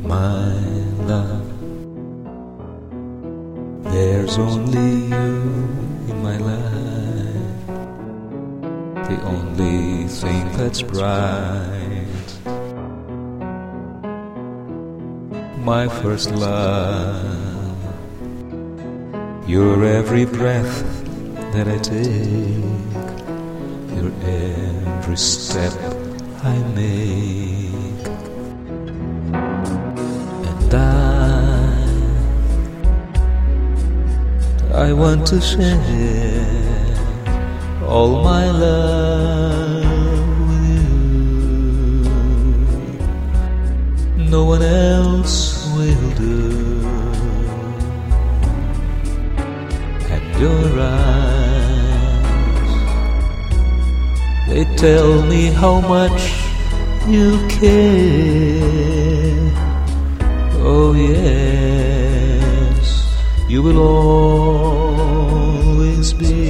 my love. There's only you in my life, the only thing that's bright, my first love. You're every breath that I take, you're every step I make, and I want to share all my love with you. No one else will do. And your eyes, they tell me how much you care. Oh yes, you will always be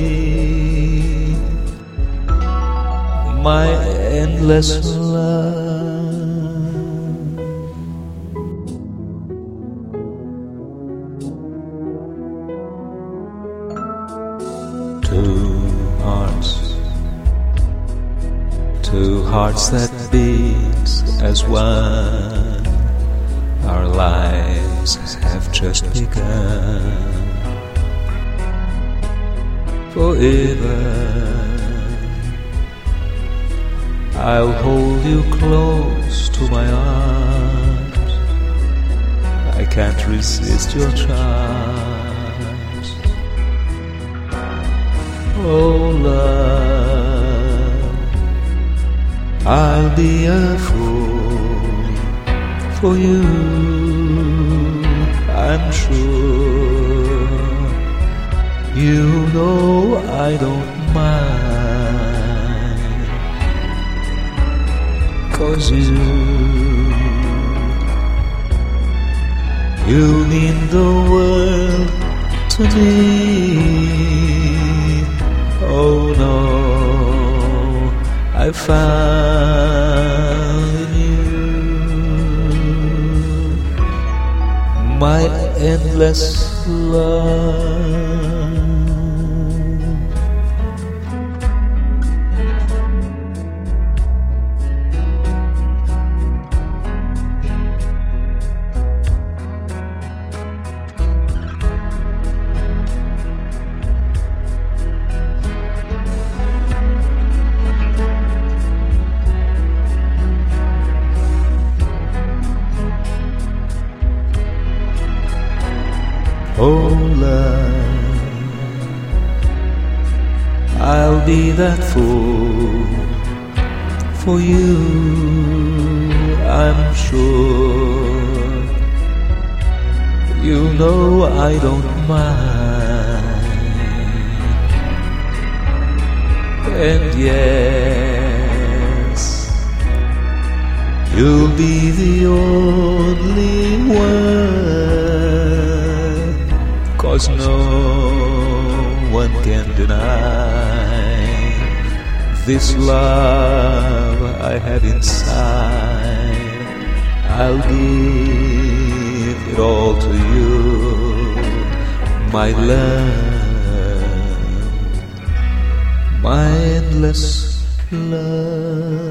my endless love. Two hearts that beat as one. Our lives have just begun. Forever I'll hold you close to my arms. I can't resist your charms. Oh love, I'll be a fool for you, I'm sure. You know I don't mind, 'cause you mean the world to me. Oh no, I found in you my endless love. Oh love, I'll be that fool for you, I'm sure. You know I don't mind. And yes, you'll be the only one, 'cause no one can deny this love I have inside. I'll give it all to you, my love, my endless love.